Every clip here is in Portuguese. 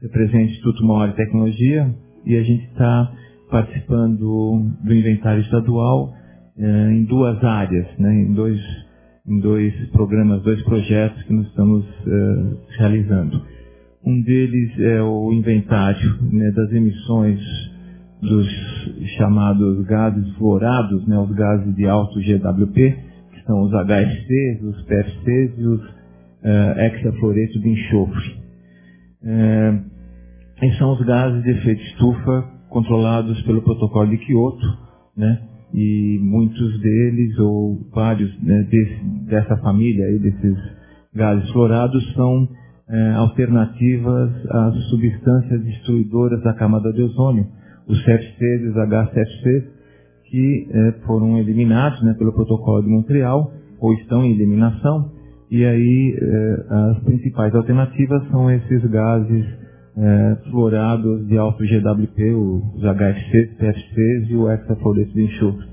representa o Instituto Mauá de Tecnologia, e a gente está participando do inventário estadual em duas áreas, né, em dois programas, dois projetos que nós estamos realizando. Um deles é o inventário, né, das emissões dos chamados gases fluorados, né, os gases de alto GWP, que são os HFCs, os PFCs e os hexafluoreto de enxofre. Esses são os gases de efeito estufa controlados pelo protocolo de Kyoto, né, e muitos deles, ou vários, né, dessa família aí, desses gases fluorados, são alternativas às substâncias destruidoras da camada de ozônio, os CFCs e os HCFCs, que foram eliminados, né, pelo protocolo de Montreal, ou estão em eliminação, e aí as principais alternativas são esses gases fluorados de alto GWP, os HFCs, PFCs e o hexafluoreto de enxofre.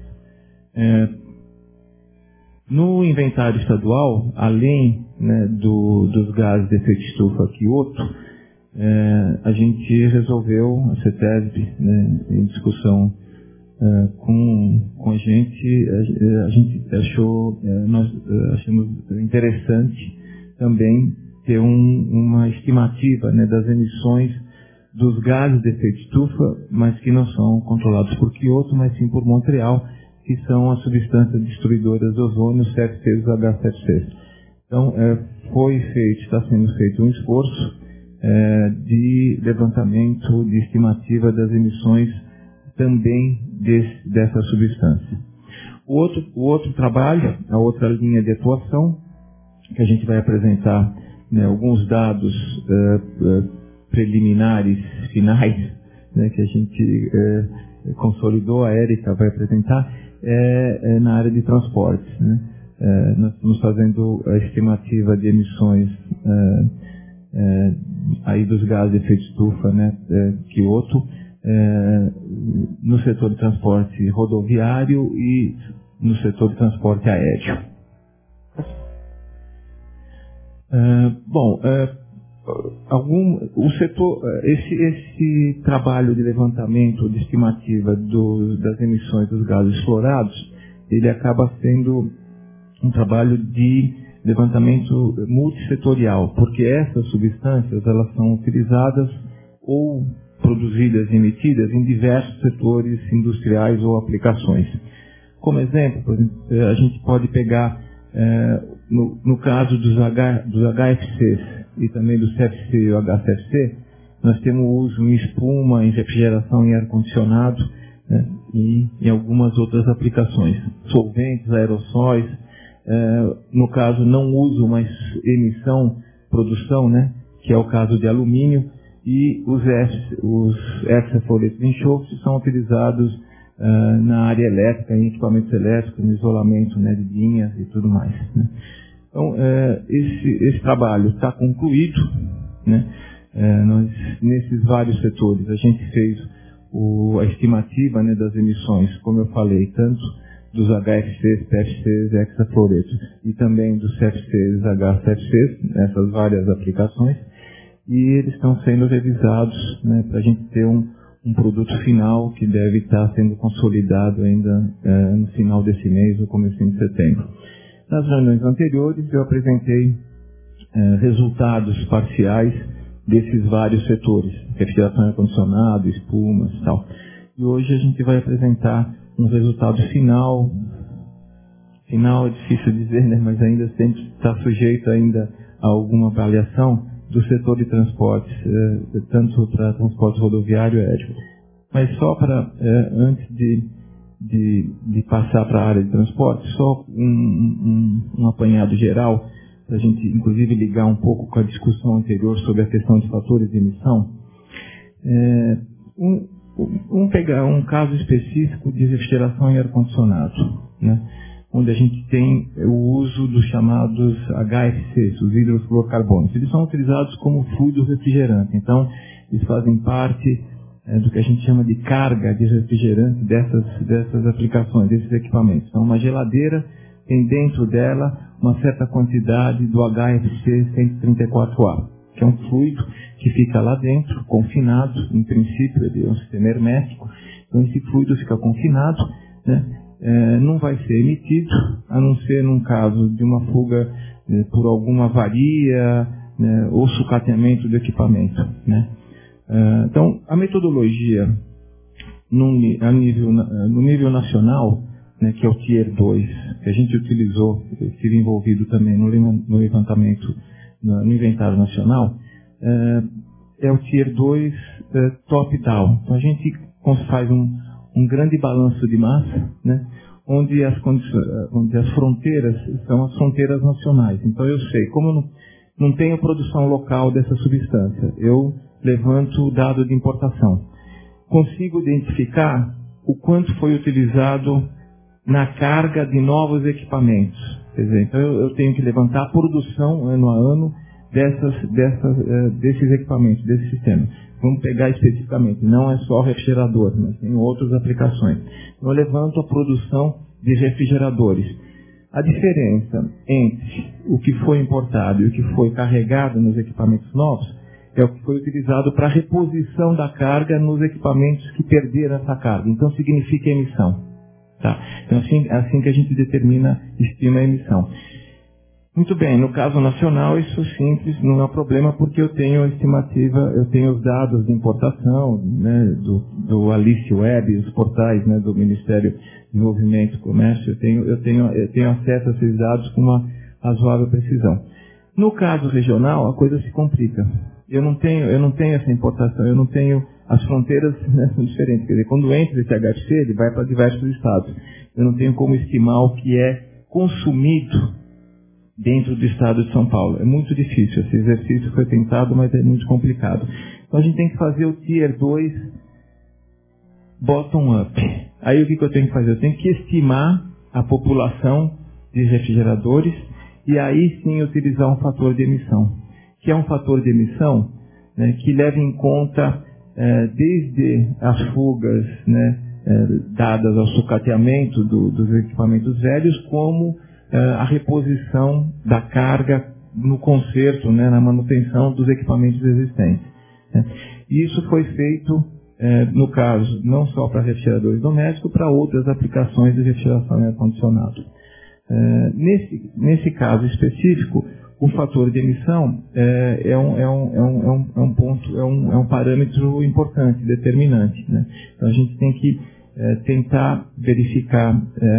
No inventário estadual, além, né, dos gases de efeito estufa Kyoto, a gente resolveu, a CETESB, né, em discussão com a gente achou, nós achamos interessante também ter uma estimativa, né, das emissões dos gases de efeito estufa, mas que não são controlados por Kyoto, mas sim por Montreal, que são as substâncias destruidoras do ozônio, os CFCs e os HCFCs. Então, está sendo feito um esforço de levantamento, de estimativa das emissões também dessa substância. O outro trabalho, a outra linha de atuação, que a gente vai apresentar, né, alguns dados preliminares, finais, né, que a gente consolidou, a Érica vai apresentar, na área de transportes, né. Nós estamos fazendo a estimativa de emissões aí dos gases de efeito estufa, né, Kyoto, no setor de transporte rodoviário e no setor de transporte aéreo. Esse trabalho de levantamento, de estimativa das emissões dos gases fluorados, ele acaba sendo um trabalho de levantamento multissetorial, porque essas substâncias, elas são utilizadas ou produzidas e emitidas em diversos setores industriais ou aplicações. Como exemplo, por exemplo, a gente pode pegar, no caso dos HFCs e também do CFC e o HCFC, nós temos uso em espuma, em refrigeração, em ar-condicionado, né, e em algumas outras aplicações. Solventes, aerossóis, no caso não uso, mas emissão, produção, né, que é o caso de alumínio, e os hexafluoretos de enxofre são utilizados na área elétrica, em equipamentos elétricos, no isolamento, né, de linhas e tudo mais, né. Então, esse trabalho está concluído, né. Nós, nesses vários setores, a gente fez a estimativa, né, das emissões, como eu falei, tanto dos HFCs, PFCs, hexafluoretos, e também dos CFCs, HCFCs, nessas várias aplicações, e eles estão sendo revisados, né, para a gente ter um produto final que deve estar sendo consolidado ainda no final desse mês ou começo de setembro. Nas reuniões anteriores eu apresentei resultados parciais desses vários setores, refrigeração e ar-condicionado, espumas e tal. E hoje a gente vai apresentar um resultado final é difícil dizer, né, mas ainda sempre está sujeito ainda a alguma avaliação do setor de transportes, tanto para transporte rodoviário e aéreo. Mas só para, antes de passar para a área de transporte, só um apanhado geral, para a gente inclusive ligar um pouco com a discussão anterior sobre a questão de fatores de emissão. Vamos pegar um caso específico de refrigeração e ar-condicionado, né, onde a gente tem o uso dos chamados HFCs, os hidrofluorcarbonos. Eles são utilizados como fluido refrigerante, então eles fazem parte do que a gente chama de carga de refrigerante dessas aplicações, desses equipamentos. Então, uma geladeira tem dentro dela uma certa quantidade do HFC 134A, que é um fluido que fica lá dentro, confinado, em princípio ele é um sistema hermético, então esse fluido fica confinado, né? Não vai ser emitido, a não ser num caso de uma fuga por alguma avaria, né, ou sucateamento do equipamento, né? Então, a metodologia no nível nacional, né, que é o Tier 2, que a gente utilizou, eu estive envolvido também no levantamento, no inventário nacional, é o Tier 2 top-down. Então, a gente faz um grande balanço de massa, né, onde as fronteiras são as fronteiras nacionais. Então, eu sei, como eu não tenho produção local dessa substância, eu levanto o dado de importação. Consigo identificar o quanto foi utilizado na carga de novos equipamentos. Quer dizer, então eu tenho que levantar a produção ano a ano desses equipamentos, desse sistema. Vamos pegar especificamente, não é só refrigerador, mas tem outras aplicações. Então, eu levanto a produção de refrigeradores. A diferença entre o que foi importado e o que foi carregado nos equipamentos novos é o que foi utilizado para reposição da carga nos equipamentos que perderam essa carga. Então, significa emissão. Tá? Então, assim que a gente estima a emissão. Muito bem, no caso nacional, isso simples, não é um problema, porque eu tenho a estimativa, eu tenho os dados de importação, né, do Alice Web, os portais, né, do Ministério de Desenvolvimento e Comércio, eu tenho acesso a esses dados com uma razoável precisão. No caso regional, a coisa se complica. Eu não tenho essa importação, eu não tenho, as fronteiras, né, são diferentes. Quer dizer, quando entra esse HFC, ele vai para diversos estados. Eu não tenho como estimar o que é consumido dentro do estado de São Paulo. É muito difícil. Esse exercício foi tentado, mas é muito complicado. Então a gente tem que fazer o Tier 2 bottom-up. Aí o que eu tenho que fazer? Eu tenho que estimar a população de refrigeradores e aí sim utilizar um fator de emissão, que é um fator de emissão, né, que leva em conta desde as fugas, né, dadas ao sucateamento dos equipamentos velhos, como a reposição da carga no conserto, né, na manutenção dos equipamentos existentes. Né. E isso foi feito, no caso, não só para refrigeradores domésticos, para outras aplicações de refrigeração e ar-condicionado. Nesse caso específico, o fator de emissão é um parâmetro importante, determinante. Né? Então a gente tem que tentar verificar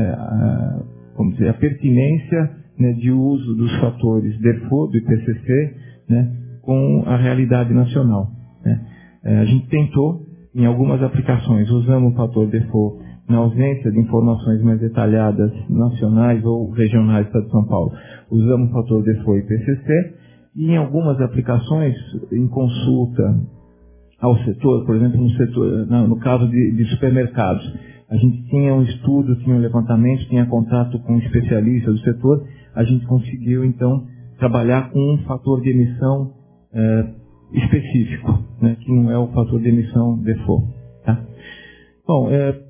a pertinência, né, de uso dos fatores DERFO, do IPCC, né, com a realidade nacional. Né? A gente tentou, em algumas aplicações, usamos o fator DERFO na ausência de informações mais detalhadas nacionais ou regionais do Estado de São Paulo. Usamos o fator DERFO e IPCC, e em algumas aplicações, em consulta ao setor, por exemplo, no caso de supermercados, a gente tinha um estudo, tinha um levantamento, tinha contato com especialistas do setor, a gente conseguiu, então, trabalhar com um fator de emissão específico, né, que não é o fator de emissão DERFO. Tá? Bom,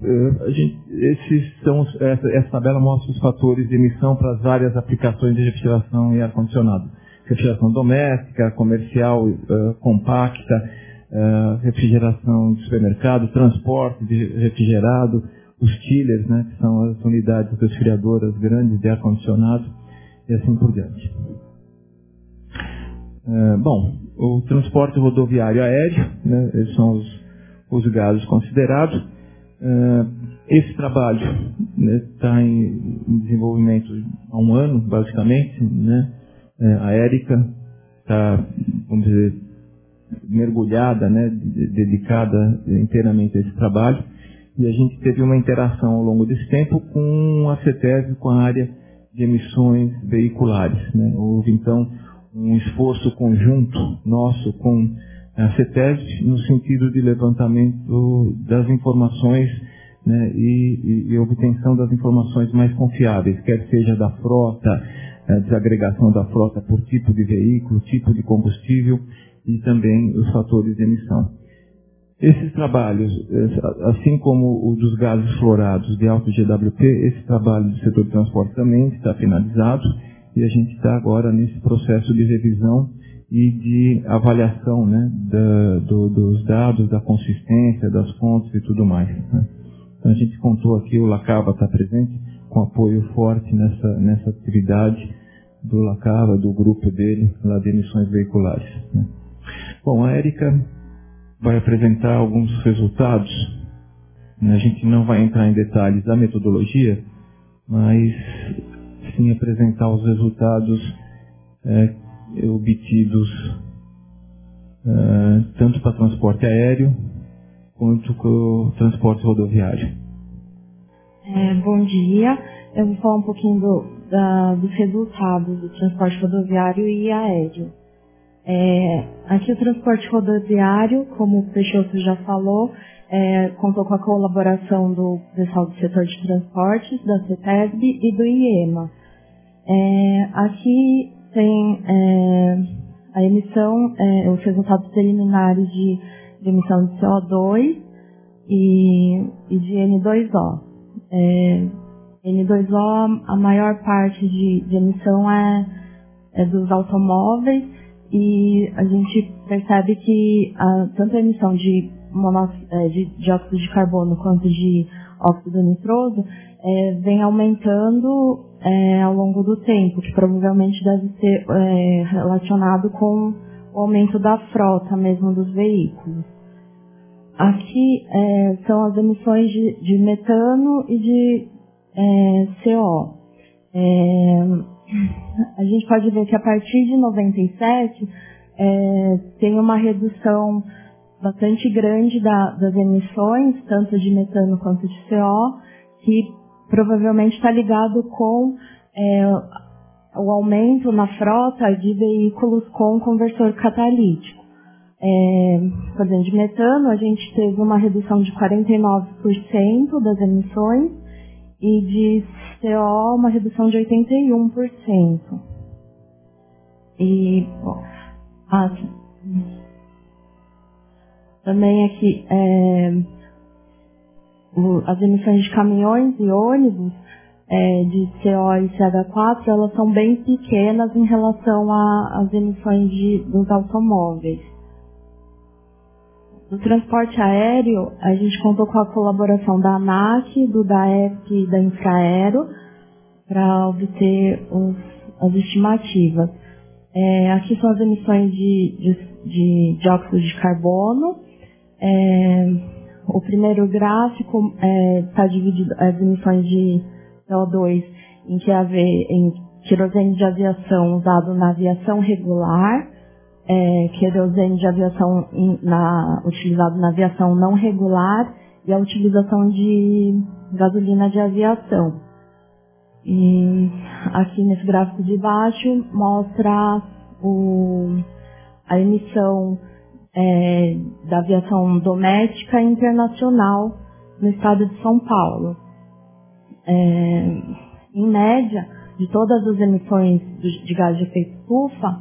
essa tabela mostra os fatores de emissão para as várias aplicações de refrigeração e ar-condicionado. Refrigeração doméstica, comercial, compacta, refrigeração de supermercado, transporte de refrigerado, os chillers, né, que são as unidades resfriadoras grandes de ar-condicionado, e assim por diante. Bom, o transporte rodoviário aéreo, né, esses são os gases considerados. Esse trabalho está em desenvolvimento há um ano, basicamente. Né? A Érica está, vamos dizer, mergulhada, né, dedicada inteiramente a esse trabalho, e a gente teve uma interação ao longo desse tempo com a CETESB, com a área de emissões veiculares. Né? Houve, então, um esforço conjunto nosso com a CETESB no sentido de levantamento das informações, né, e obtenção das informações mais confiáveis, quer seja da frota, desagregação da frota por tipo de veículo, tipo de combustível, e também os fatores de emissão. Esses trabalhos, assim como o dos gases fluorados de alto GWP, esse trabalho do setor de transporte também está finalizado, e a gente está agora nesse processo de revisão e de avaliação, né, dos dados, da consistência, das fontes e tudo mais, né. Então a gente contou aqui, o Lacava está presente, com apoio forte nessa atividade do Lacava, do grupo dele, lá de emissões veiculares, né. Bom, a Érica vai apresentar alguns resultados, né. A gente não vai entrar em detalhes da metodologia, mas sim apresentar os resultados obtidos tanto para transporte aéreo quanto com o transporte rodoviário. Bom dia, eu vou falar um pouquinho dos resultados do transporte rodoviário e aéreo. Aqui o transporte rodoviário, como o Peixoto já falou, contou com a colaboração do pessoal do setor de transportes, da CETESB e do IEMA. Aqui tem a emissão, os resultados preliminares de emissão de CO2 e de N2O. N2O, a maior parte de emissão é dos automóveis, e a gente percebe que tanto a emissão de dióxido de carbono quanto de óxido nitroso vem aumentando ao longo do tempo, que provavelmente deve ser relacionado com o aumento da frota mesmo dos veículos. Aqui são as emissões de metano e de CO. A gente pode ver que a partir de 97 tem uma redução bastante grande das emissões, tanto de metano quanto de CO, que provavelmente está ligado com o aumento na frota de veículos com conversor catalítico. Por exemplo, de metano, a gente teve uma redução de 49% das emissões e de CO uma redução de 81%. E, também aqui, as emissões de caminhões e ônibus de CO e CH4, elas são bem pequenas em relação às emissões dos automóveis. No transporte aéreo, a gente contou com a colaboração da ANAC, do DAEP e da Infraero para obter as estimativas. Aqui são as emissões de dióxido de carbono. O primeiro gráfico está dividido as emissões de CO2 em querosene de aviação usado na aviação regular, querosene de aviação utilizado na aviação não regular e a utilização de gasolina de aviação. E aqui nesse gráfico de baixo mostra a emissão da aviação doméstica e internacional no estado de São Paulo. Em média, de todas as emissões de gás de efeito estufa,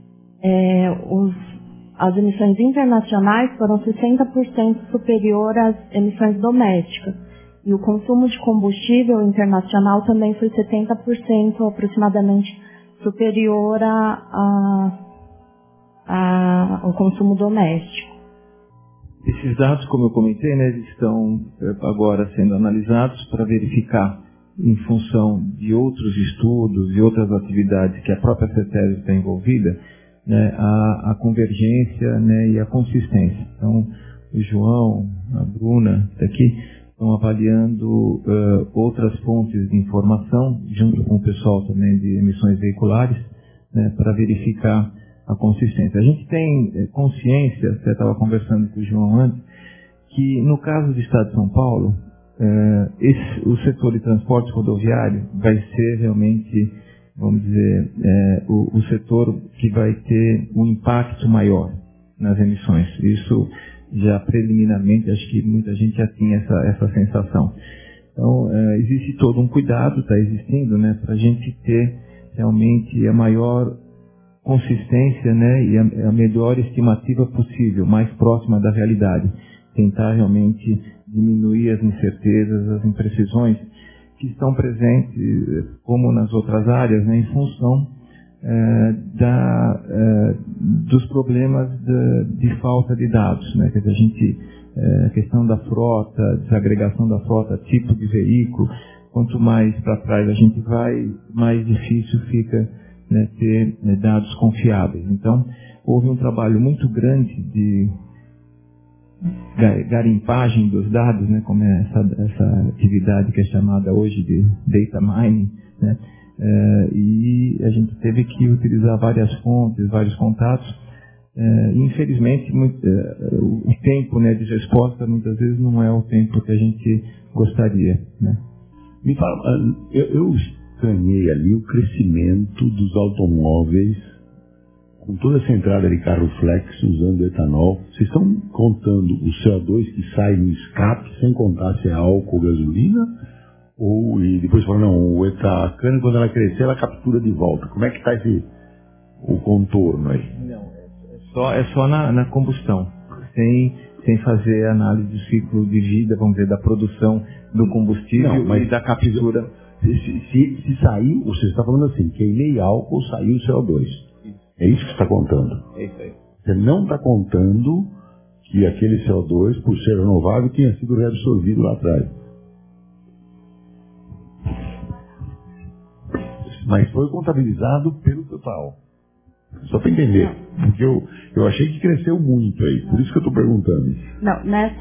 as emissões internacionais foram 60% superior às emissões domésticas. E o consumo de combustível internacional também foi 70% aproximadamente superior ao consumo doméstico. Esses dados, como eu comentei, né, eles estão agora sendo analisados para verificar, em função de outros estudos e outras atividades que a própria CETESB está envolvida, né, a convergência, né, e a consistência. Então, o João, a Bruna, daqui, estão avaliando outras fontes de informação, junto com o pessoal também de emissões veiculares, né, para verificar a consistência. A gente tem consciência, você estava conversando com o João antes, que no caso do Estado de São Paulo, o setor de transporte rodoviário vai ser realmente, vamos dizer, o setor que vai ter um impacto maior nas emissões. Isso já preliminarmente, acho que muita gente já tinha essa sensação. Então, existe todo um cuidado, está existindo, né, para a gente ter realmente a maior consistência, né, e a melhor estimativa possível, mais próxima da realidade. Tentar realmente diminuir as incertezas, as imprecisões que estão presentes, como nas outras áreas, né, em função dos problemas de falta de dados, né? Quer dizer, a questão da frota, desagregação da frota, tipo de veículo, quanto mais para trás a gente vai, mais difícil fica, né, ter dados confiáveis. Então, houve um trabalho muito grande de garimpagem dos dados, né, como é essa atividade que é chamada hoje de data mining, né, e a gente teve que utilizar várias fontes, vários contatos. Infelizmente, o tempo, né, de resposta muitas vezes não é o tempo que a gente gostaria, né? Me fala, eu estranhei ali o crescimento dos automóveis com toda essa entrada de carro flex usando etanol. Vocês estão contando o CO2 que sai no escape sem contar se é álcool ou gasolina? E depois falam, não, a cana quando ela crescer ela captura de volta. Como é que está o contorno aí? Não, é só na combustão, sem fazer análise do ciclo de vida, vamos dizer, da produção do combustível e da captura. Se sair, você está falando assim, queimei álcool, saiu o CO2. É isso que você está contando? É isso aí. Você não está contando que aquele CO2, por ser renovável, tinha sido reabsorvido lá atrás. Mas foi contabilizado pelo total. Só para entender. Porque eu achei que cresceu muito aí. Por isso que eu estou perguntando. Não,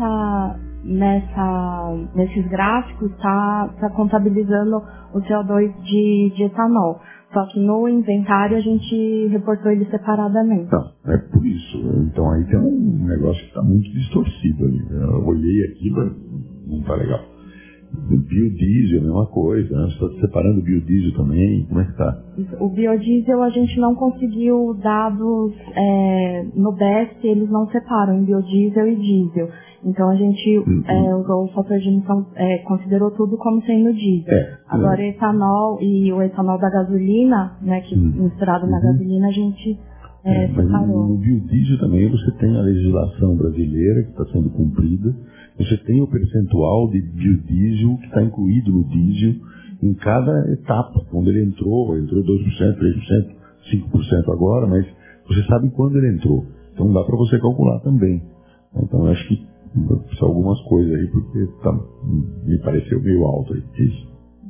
nesses gráficos está contabilizando o CO2 de etanol. Só que no inventário a gente reportou ele separadamente. Não, é por isso. Então aí tem um negócio que está muito distorcido ali. Eu olhei aquilo, não está legal. Biodiesel, a mesma coisa, né? Você está separando o biodiesel também, como é que está? O biodiesel a gente não conseguiu dados, no BEST eles não separam em biodiesel e diesel. Então a gente usou o fator de emissão, considerou tudo como sendo diesel. Agora etanol e o etanol da gasolina, né, que misturado na gasolina, a gente separou. No biodiesel também você tem a legislação brasileira que está sendo cumprida. Você tem o percentual de biodiesel que está incluído no diesel em cada etapa. Quando ele entrou 2%, 3%, 5% agora, mas você sabe quando ele entrou. Então dá para você calcular também. Então eu acho que são algumas coisas aí, porque me pareceu meio alto aí. Isso.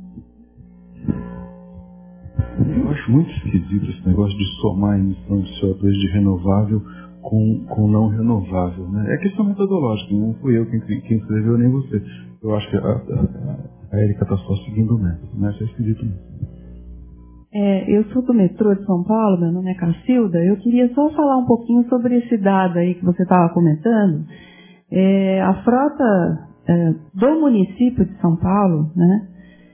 Eu acho muito esquisito esse negócio de somar a emissão de CO2 de renovável com não renovável, né? É questão metodológica, não fui eu quem escreveu, nem você. Eu acho que a Érica está só seguindo o método, né? Isso é esquisito mesmo. Eu sou do metrô de São Paulo, meu nome é Cacilda. Eu queria só falar um pouquinho sobre esse dado aí que você estava comentando. A frota do município de São Paulo, né?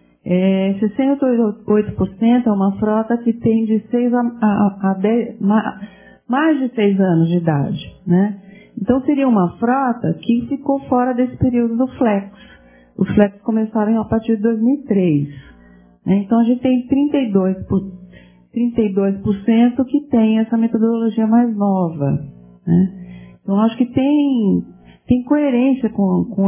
68% é uma frota que tem de 6 a 10, mais de 6 anos de idade, né? Então seria uma frota que ficou fora desse período do Flex. Os Flex começaram a partir de 2003. Né? Então a gente tem 32% que tem essa metodologia mais nova. Né? Então acho que tem coerência com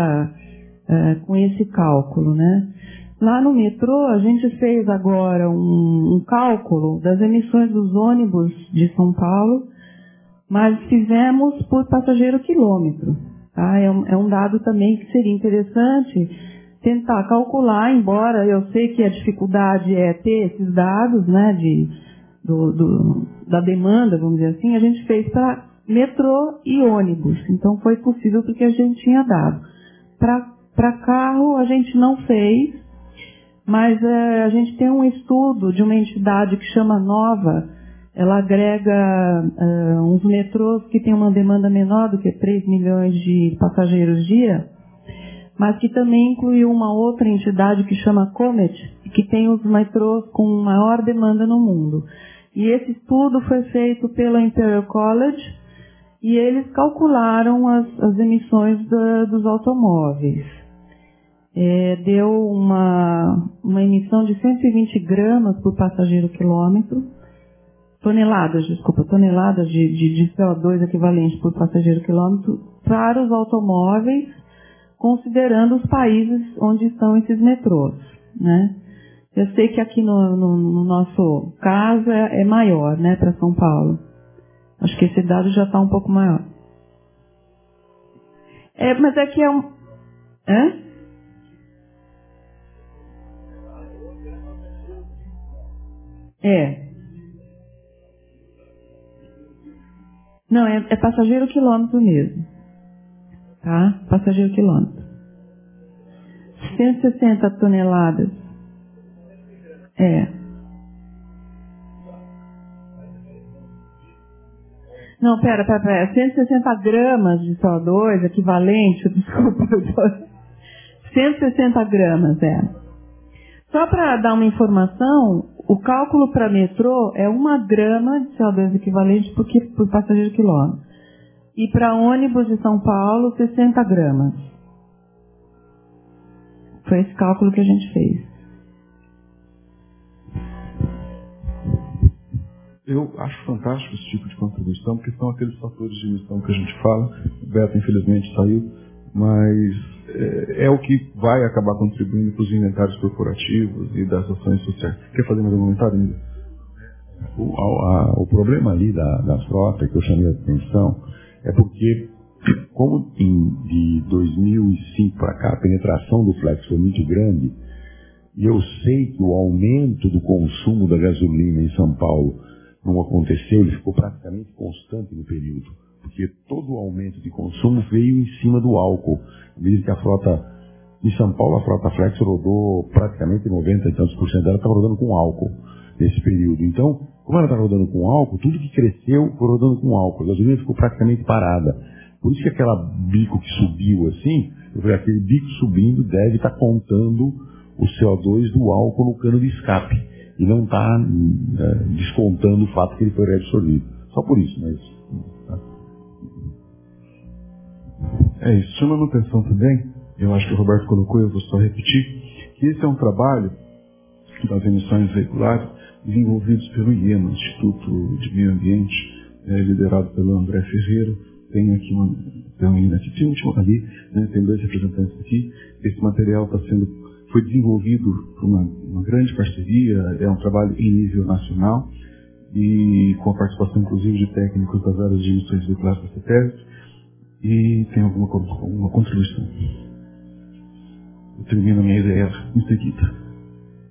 esse cálculo, né? Lá no metrô, a gente fez agora um cálculo das emissões dos ônibus de São Paulo, mas fizemos por passageiro quilômetro. Tá? É um dado também que seria interessante tentar calcular, embora eu sei que a dificuldade é ter esses dados, né, da demanda, vamos dizer assim, a gente fez para metrô e ônibus. Então foi possível porque a gente tinha dado. Para carro a gente não fez, mas a gente tem um estudo de uma entidade que chama Nova. Ela agrega uns metrôs que tem uma demanda menor do que 3 milhões de passageiros dia, mas que também incluiu uma outra entidade que chama Comet, que tem os metrôs com maior demanda no mundo. E esse estudo foi feito pela Imperial College e eles calcularam as emissões dos automóveis. Deu uma emissão de 120 gramas por passageiro quilômetro, toneladas de CO2 equivalente por passageiro quilômetro para os automóveis, considerando os países onde estão esses metrôs, né? Eu sei que aqui no nosso caso é maior, né, para São Paulo. Acho que esse dado já está um pouco maior. Mas é que é um... Não, é passageiro quilômetro mesmo. Tá? Passageiro quilômetro. 160 toneladas. Não, pera. 160 gramas de CO2 equivalente, desculpa. 160 gramas, Só para dar uma informação, o cálculo para metrô é 1 grama de CO2 equivalente por passageiro quilômetro. E para ônibus de São Paulo, 60 gramas. Foi esse cálculo que a gente fez. Eu acho fantástico esse tipo de contribuição, porque são aqueles fatores de emissão que a gente fala. O Beto, infelizmente, saiu, mas é o que vai acabar contribuindo para os inventários corporativos e das ações sociais. Quer fazer mais um comentário, Nilo? O problema ali da frota que eu chamei a atenção é porque, como de 2005 para cá, a penetração do flex foi muito grande, e eu sei que o aumento do consumo da gasolina em São Paulo não aconteceu, ele ficou praticamente constante no período, porque todo o aumento de consumo veio em cima do álcool. Veja que a frota, em São Paulo, a frota flex rodou praticamente 90 e tantos % dela estava rodando com álcool nesse período. Então, como ela está rodando com álcool, tudo que cresceu foi rodando com álcool. A gasolina ficou praticamente parada. Por isso que aquela bico que subiu assim, eu falei, aquele bico subindo deve estar contando o CO2 do álcool no cano de escape. E não está descontando o fato que ele foi reabsorvido. Só por isso, mas... É isso. Chamando atenção também, eu acho que o Roberto colocou, eu vou só repetir, que esse é um trabalho das emissões veiculares desenvolvidos pelo IEMA, Instituto de Meio Ambiente, liderado pelo André Ferreira. Tem aqui tem um menino aqui, ali, tem 2 representantes aqui. Esse material foi desenvolvido por uma grande parceria, é um trabalho em nível nacional e com a participação inclusive de técnicos das áreas de emissões veiculares da CETESB, e tem alguma contribuição. Eu termino a minha ideia em seguida.